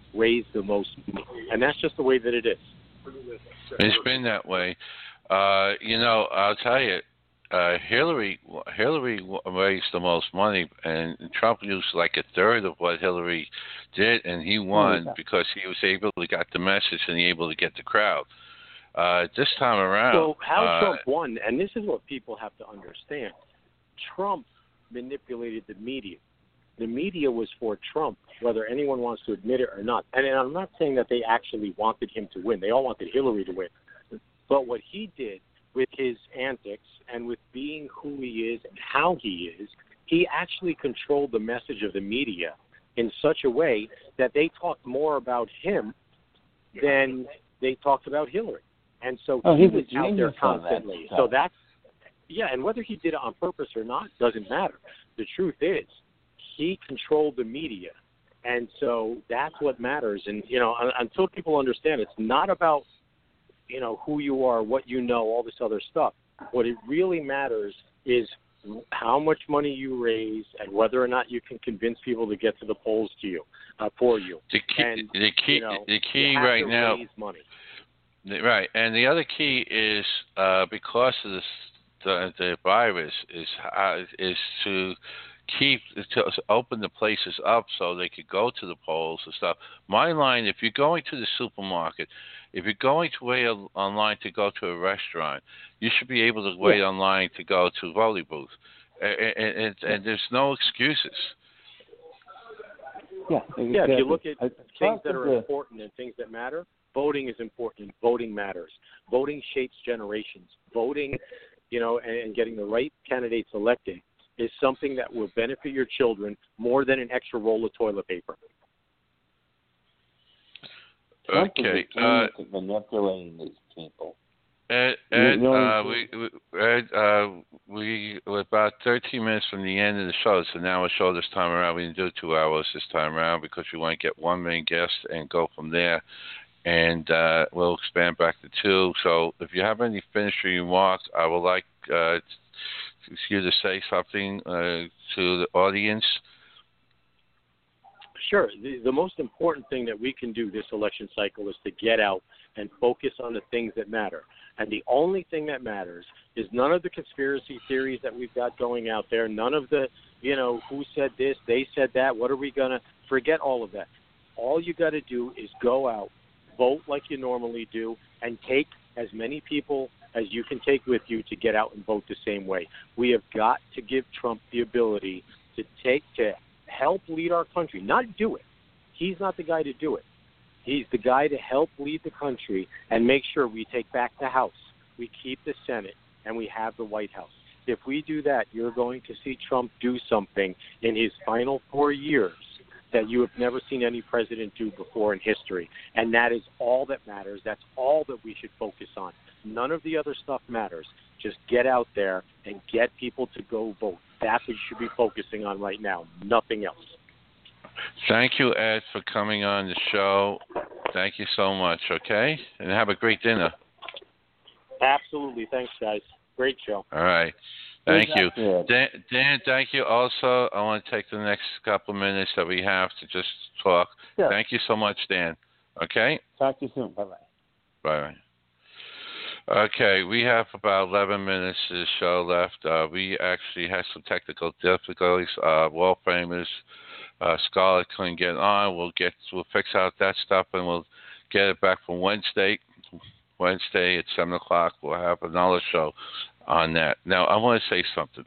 raise the most money. And that's just the way that it is. It's been that way. I'll tell you, Hillary raised the most money, and Trump used like a third of what Hillary did, and he won because he was able to get the message and he able to get the crowd. This time around, so how Trump won, and this is what people have to understand. Trump manipulated the media. The media was for Trump, whether anyone wants to admit it or not. And I'm not saying that they actually wanted him to win. They all wanted Hillary to win. But what he did with his antics and with being who he is and how he is, he actually controlled the message of the media in such a way that they talked more about him than they talked about Hillary. And so he was out there constantly. So that's, and whether he did it on purpose or not doesn't matter. The truth is, he controlled the media. And so that's what matters. And, until people understand, it's not about, who you are, what you know, all this other stuff. What it really matters is how much money you raise and whether or not you can convince people to get to the polls for you. The key right now, raise money. Right, and the other key is because of the virus is to open the places up so they could go to the polls and stuff. My line: if you're going to the supermarket, if you're going to wait online to go to a restaurant, you should be able to wait online to go to a voting booth, and there's no excuses. Yeah, exactly. If you look at things that are important and things that matter, voting is important. Voting matters. Voting shapes generations. Voting, and getting the right candidates elected is something that will benefit your children more than an extra roll of toilet paper. Okay. Manipulating these people. Ed, we're about 13 minutes from the end of the show. It's an hour show this time around. We didn't do 2 hours this time around because we want to get one main guest and go from there. And we'll expand back to 2. So if you have any finishing remarks, I would like you to say something to the audience. Sure. The most important thing that we can do this election cycle is to get out and focus on the things that matter. And the only thing that matters is none of the conspiracy theories that we've got going out there, none of the, who said this, they said that, what are we going to, forget all of that. All you got to do is go out, vote like you normally do, and take as many people as you can take with you to get out and vote the same way. We have got to give Trump the ability to help lead our country, not do it. He's not the guy to do it. He's the guy to help lead the country and make sure we take back the House, we keep the Senate, and we have the White House. If we do that, you're going to see Trump do something in his final 4 years that you have never seen any president do before in history. And that is all that matters. That's all that we should focus on. None of the other stuff matters. Just get out there and get people to go vote. That's what you should be focusing on right now, nothing else. Thank you, Ed, for coming on the show. Thank you so much, okay? And have a great dinner. Absolutely. Thanks, guys. Great show. All right. Thank you. Dan, thank you. Also, I want to take the next couple of minutes that we have to just talk. Sure. Thank you so much, Dan. Okay? Talk to you soon. Bye-bye. Bye-bye. Okay, we have about 11 minutes of the show left. We actually had some technical difficulties. World famous Scarlett couldn't get on. We'll fix out that stuff and we'll get it back for Wednesday. Wednesday at 7 o'clock, we'll have another show on that. Now, I want to say something.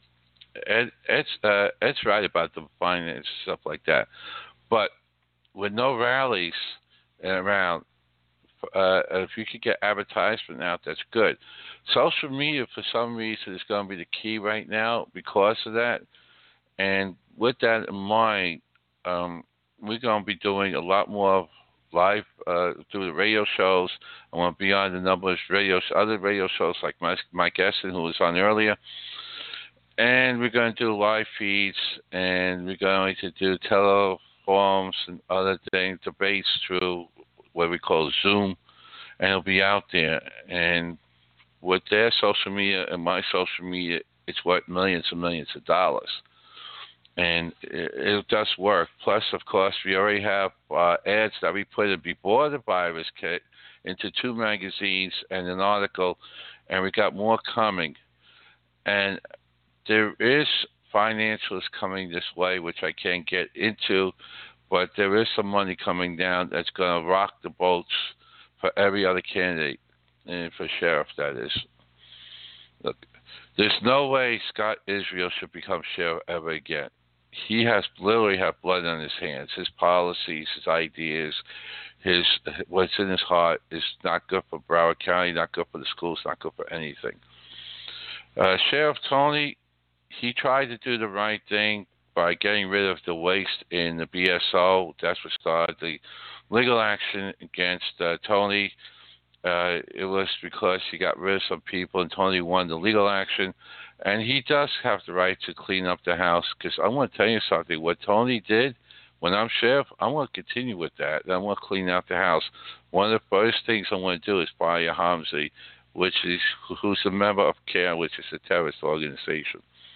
Ed's right about the finance stuff like that, but with no rallies around. If you could get advertisement out, that's good. Social media, for some reason, is going to be the key right now because of that. And with that in mind, we're going to be doing a lot more live through the radio shows. I want to be on the number of other radio shows like Mike Essen, who was on earlier. And we're going to do live feeds, and we're going to do teleforums and other things, debates through what we call Zoom, and it'll be out there. And with their social media and my social media, it's worth millions and millions of dollars. And it does work. Plus, of course, we already have ads that we put in before the virus hit into 2 magazines and an article, and we got more coming. And there is financials coming this way, which I can't get into, but there is some money coming down that's going to rock the boats for every other candidate, and for sheriff, that is. Look, there's no way Scott Israel should become sheriff ever again. He has literally have blood on his hands. His policies, his ideas, what's in his heart is not good for Broward County, not good for the schools, not good for anything. Sheriff Tony, he tried to do the right thing by getting rid of the waste in the BSO. That's what started the legal action against Tony. It was because he got rid of some people, and Tony won the legal action. And he does have the right to clean up the house, because I want to tell you something. What Tony did when I'm sheriff, I want to continue with that. And I want to clean out the house. One of the first things I want to do is fire Hamzi, who's a member of CARE, which is a terrorist organization.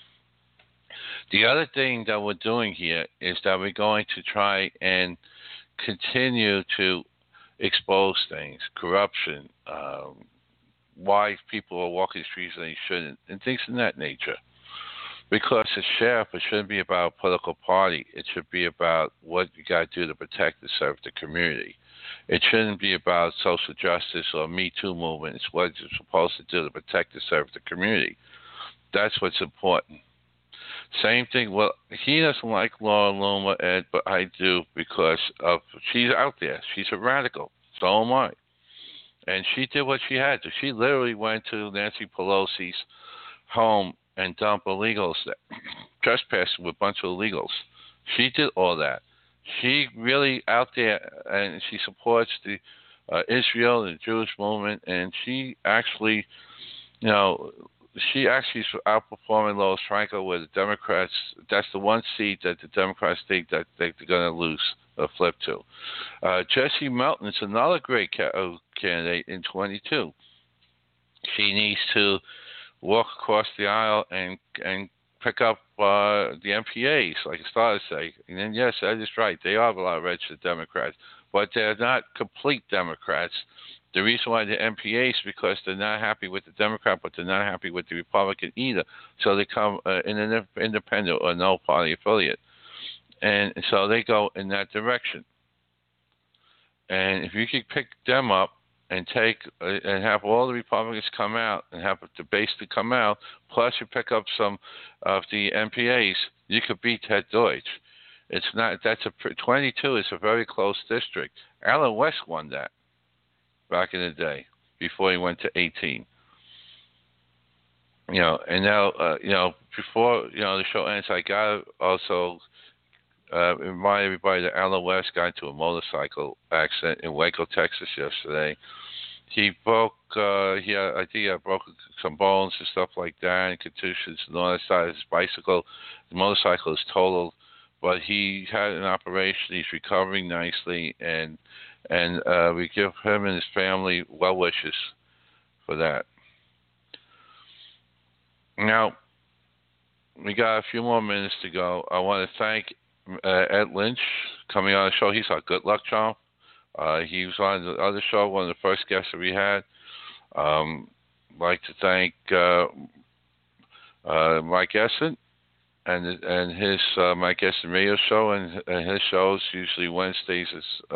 The other thing that we're doing here is that we're going to try and continue to expose things, corruption, why people are walking the streets and they shouldn't, and things of that nature. Because as sheriff, it shouldn't be about a political party. It should be about what you got to do to protect and serve the community. It shouldn't be about social justice or Me Too movement. It's what you're supposed to do to protect and serve the community. That's what's important. Same thing. Well, he doesn't like Laura Loomer, Ed, but I do, because she's out there. She's a radical. So am I. And she did what she had to. She literally went to Nancy Pelosi's home and dumped illegals there, trespassing with a bunch of illegals. She did all that. She really out there, and she supports the Israel and the Jewish movement, and she actually, is outperforming Lois Franco with the Democrats. That's the one seat that the Democrats think that they're going to lose or flip to. Jessie Melton is another great candidate in 22. She needs to walk across the aisle and pick up the MPAs, like I started to say. And then, yes, that is right. They are a lot of registered Democrats, but they're not complete Democrats. The reason why they're MPAs is because they're not happy with the Democrat, but they're not happy with the Republican either. So they come in an independent or no party affiliate. And so they go in that direction. And if you could pick them up and take and have all the Republicans come out and have the base to come out, plus you pick up some of the MPAs, you could beat Ted Deutsch. It's not. 22 is a very close district. Alan West won that back in the day before he went to 18. And now before the show ends, I got to also remind everybody that Alan West got into a motorcycle accident in Waco, Texas yesterday. He broke, I think he broke some bones and stuff like that, and contusions and all that side of his bicycle. The motorcycle is totaled, but he had an operation. He's recovering nicely, and we give him and his family well wishes for that. Now, we got a few more minutes to go. I want to thank Ed Lynch coming on the show. He's our good luck charm. He was on the other show, one of the first guests that we had. I'd like to thank Mike Essen and his Mike Essen radio show, and his shows usually Wednesdays,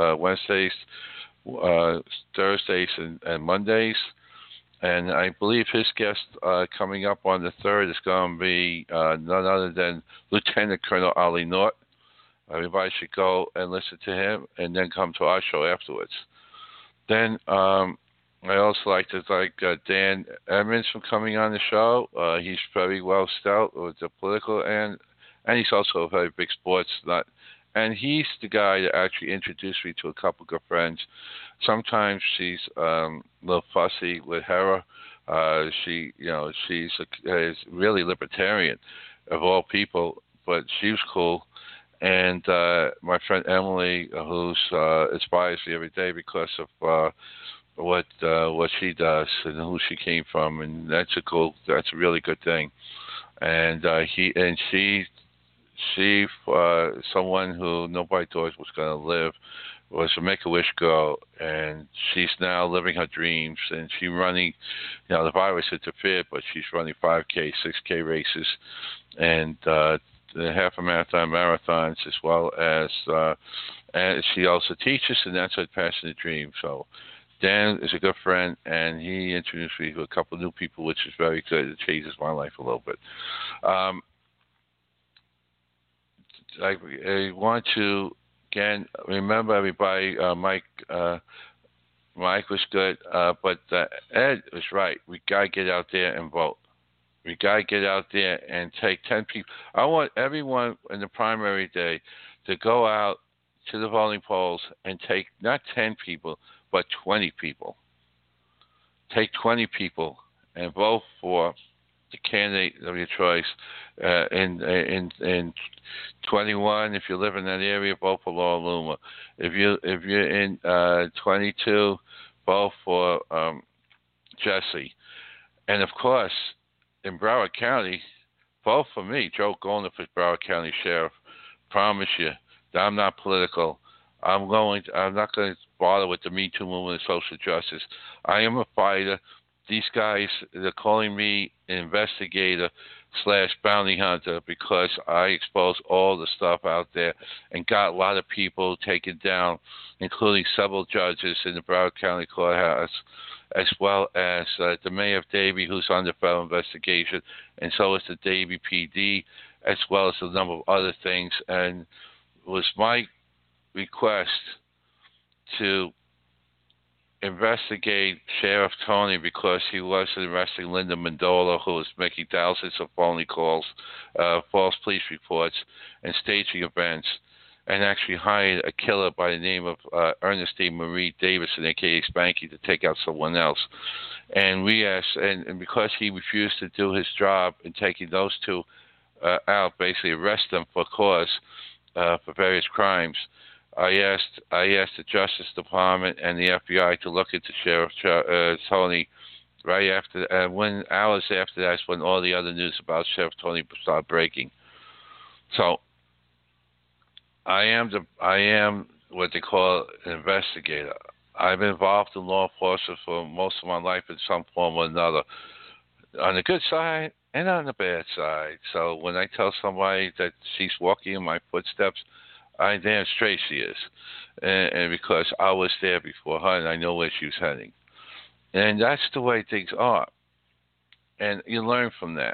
Thursdays, and Mondays. And I believe his guest coming up on the 3rd is going to be none other than Lieutenant Colonel Ali Norton. Everybody should go and listen to him and then come to our show afterwards. Then I also like to thank Dan Edmonds for coming on the show. He's very well stout with the political and he's also a very big sports nut. And he's the guy that actually introduced me to a couple of good friends. Sometimes she's a little fussy with Hera. She's really libertarian of all people, but she was cool. And my friend Emily, who inspires me every day because of what she does and who she came from, and that's a really good thing. And she, someone who nobody thought was going to live, was a Make-A-Wish girl, and she's now living her dreams, and she's running, the virus interfered, but she's running 5K, 6K races, and the half a marathon marathons, as well as and she also teaches, and that's her passionate dream. So Dan is a good friend, and he introduced me to a couple of new people, which is very good. It changes my life a little bit. I want to, again, remember everybody, Mike was good, but Ed was right. We got to get out there and vote. We got to get out there and take 10 people. I want everyone in the primary day to go out to the voting polls and take not 10 people, but 20 people. Take 20 people and vote for the candidate of your choice. In 21, if you live in that area, vote for Laura Loomer. If you're in 22, vote for Jesse. And of course, in Broward County, vote for me, Joe Goldner, for Broward County Sheriff. Promise you that I'm not political. I'm not going to bother with the Me Too movement and social justice. I am a fighter. These guys, they're calling me investigator / bounty hunter because I exposed all the stuff out there and got a lot of people taken down, including several judges in the Broward County Courthouse, as well as the mayor of Davie, who's under federal investigation, and so is the Davie PD, as well as a number of other things. And it was my request to investigate Sheriff Tony because he was arresting Linda Mandola, who was making thousands of phony calls, false police reports, and staging events, and actually hired a killer by the name of Ernestine Marie Davison, a.k.a. Spanky, to take out someone else. And we asked, and because he refused to do his job in taking those two out, basically arrest them for cause for various crimes, I asked the Justice Department and the FBI to look into Sheriff Tony right after, when hours after that's when all the other news about Sheriff Tony started breaking. So I am what they call an investigator. I've been involved in law enforcement for most of my life in some form or another, on the good side and on the bad side. So when I tell somebody that she's walking in my footsteps, I damn straight she is, and because I was there before her and I know where she was heading. And that's the way things are. And you learn from that.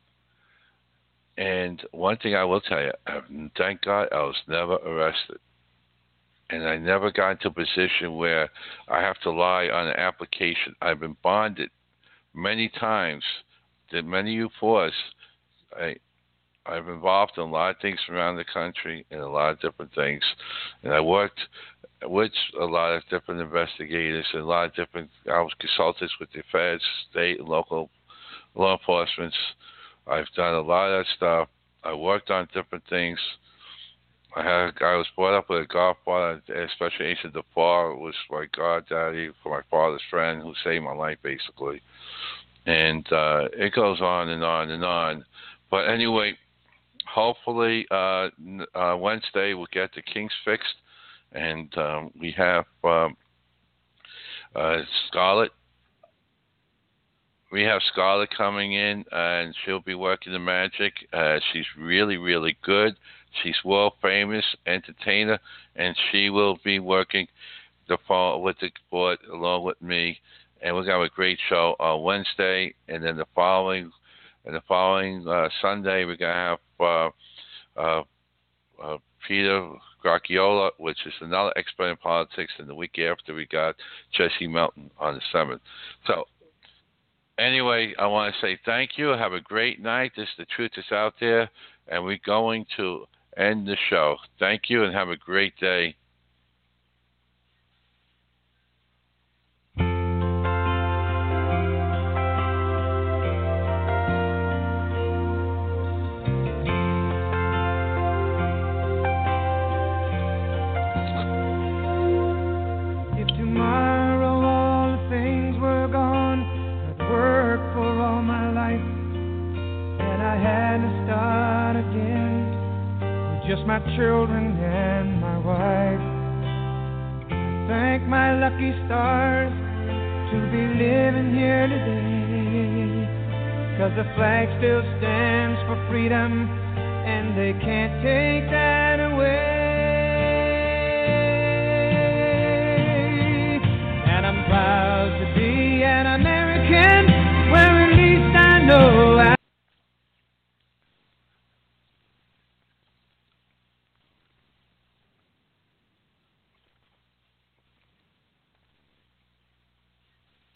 And one thing I will tell you, thank God I was never arrested. And I never got into a position where I have to lie on an application. I've been bonded many times. Did many U4s. I've been involved in a lot of things around the country and a lot of different things. And I worked with a lot of different investigators and a lot of different, I was consultants with the feds, state and local law enforcement. I've done a lot of that stuff. I worked on different things. I was brought up with a godfather, Special Agent DeFar, was my goddaddy for my father's friend who saved my life, basically. And it goes on and on and on. But anyway, hopefully Wednesday we'll get the kinks fixed, and we have Scarlett. We have Scarlett coming in, and she'll be working the magic. She's really, really good. She's world famous entertainer, and she will be working with the board along with me. And we're gonna have a great show on Wednesday, and then the following Sunday we're gonna have Peter Gracchiola, which is another expert in politics, and the week after we got Jesse Melton on the 7th. So anyway, I want to say thank you. Have a great night. The truth is out there, and we're going to end the show. Thank you, and have a great day. just my children and my wife. Thank my lucky stars to be living here today, 'cause the flag still stands for freedom and they can't take that away.